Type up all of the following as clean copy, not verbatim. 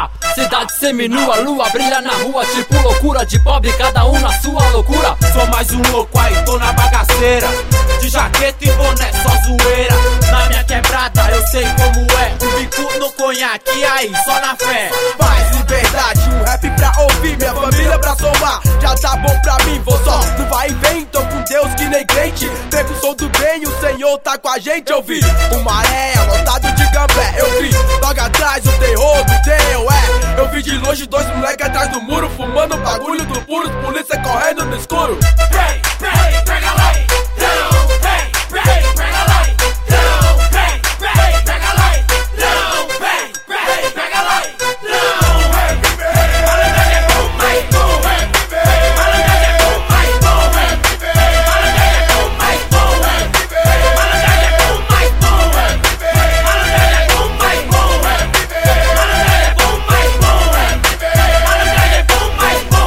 loucura. Cidade seminua, lua brilha na rua, tipo loucura de pobre, cada um na sua loucura. Sou mais um louco aí, tô na bagaceira, de jaqueta e boné, só zoeira. Na minha quebrada eu sei como é, o bico no conhaque, aí só na fé. Paz, liberdade, um rap pra ouvir, minha família pra somar, já tá bom pra mim, vou só no vai e vem, tô com Deus que nem crente. Pego o som do bem, o Senhor tá com a gente, eu vi uma areia lotado de gambé, eu vi logo atrás o terror do Deu, eu vi de longe dois moleque atrás do muro, fumando bagulho do puro, polícia correndo no escuro. Hey, hey, pega lá, não, hey, hey, pega lá, não, hey, hey, pega lá, não, hey, hey, pega lá, não, hey, hey, malandragem é bom, mais bom, hey, malandragem é bom, mais bom, hey, malandragem é bom, mais bom, hey, malandragem é bom, mais bom, hey, malandragem é bom, mais bom, hey, malandragem é bom, mais bom, hey, malandragem é bom, mais bom,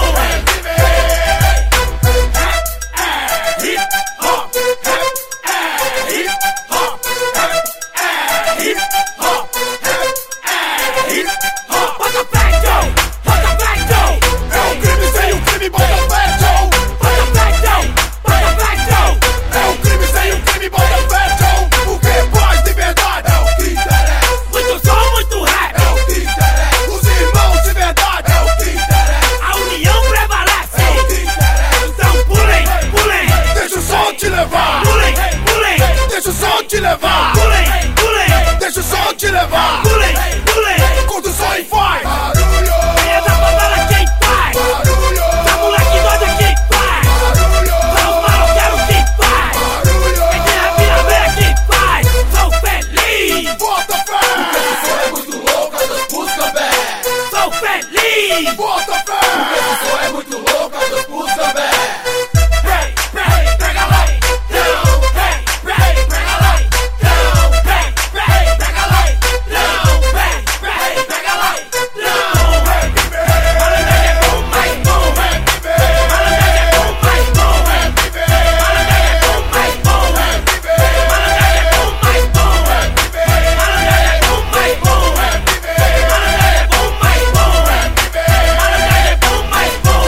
te levar, deixa o som te levar, curta o som e vai. Barulho, quem é da favela quem faz, barulho, da moleque doida quem faz, barulho, dá os maloqueiros quem faz, barulho, quem tem a vira quem faz, sou feliz, bota fé. Esse som é muito louco, as músicas bé. Sou feliz, Bota fé. Esse som é muito louco, as músicas bé. hey, hey, pega lá, não, hey, hey, pega lá, não, hey, hey, pega lá, não, hey, hey, pega lá, não, hey, malandragem é bom, mais bom, hey, malandragem é bom, mais bom, hey, malandragem é bom, mais bom, hey, malandragem é bom, mais bom, hey, malandragem é bom, mais bom, hey, malandragem é bom, mais bom, hey, malandragem é bom, mais bom,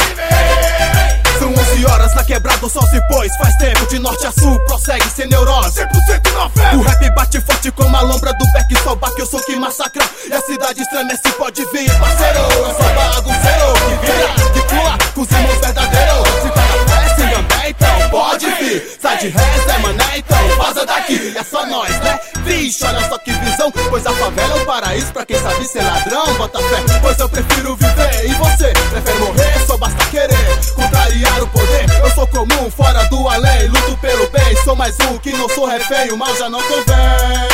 São 11 horas na quebrada, o sol se pôs. Faz tempo de norte a sul, prossegue sem neurose, 100% na fé. O rap bate forte como a lombra do Beck, só baque, eu sou que massacra. E a cidade estremece, pode vir, parceiro. Eu sou bagunceiro, que vira, que pula, com os irmãos verdadeiros. Se tá na fé, sem gambé, então pode vir. Sai de reza, mané, então vaza daqui. É só nós, né? Vixe, olha só que visão. Pois a favela é um paraíso pra quem sabe ser ladrão. Bota fé, pois eu prefiro viver. E você, prefere morrer, só basta querer contrariar o poder. Eu sou comum, fora do além, luto pelo bem. Sou mais um que não sou refém, o mal já não convém.